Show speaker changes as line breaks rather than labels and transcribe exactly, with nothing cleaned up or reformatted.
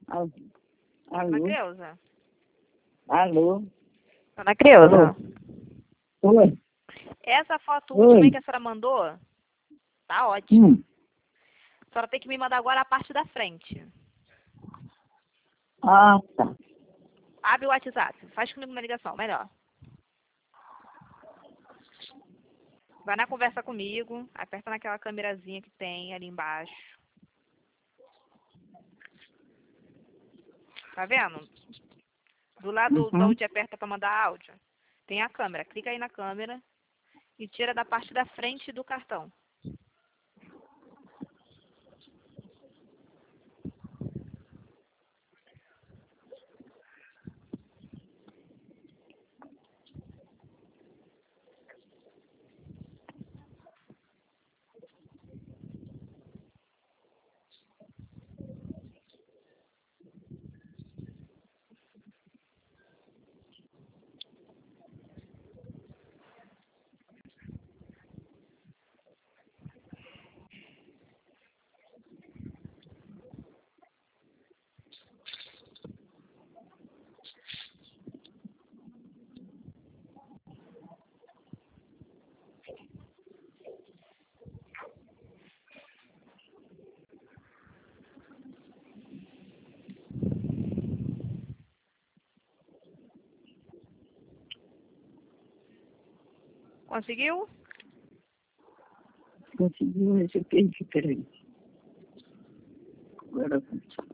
Al-
Dona
Alô?
Creuza?
Alô?
Dona Creuza?
Oi?
Essa foto
Oi?
última aí que a senhora mandou, tá ótima.
Hum.
A senhora tem que me mandar agora a parte da frente.
Ah, tá.
Abre o WhatsApp. Faz comigo uma ligação, melhor. Vai na conversa comigo, aperta naquela câmerazinha que tem ali embaixo. Tá vendo? Do lado de
Uhum.
onde aperta para mandar áudio, tem a câmera. Clica aí na câmera e tira da parte da frente do cartão. Conseguiu?
Conseguiu receber? Peraí. Agora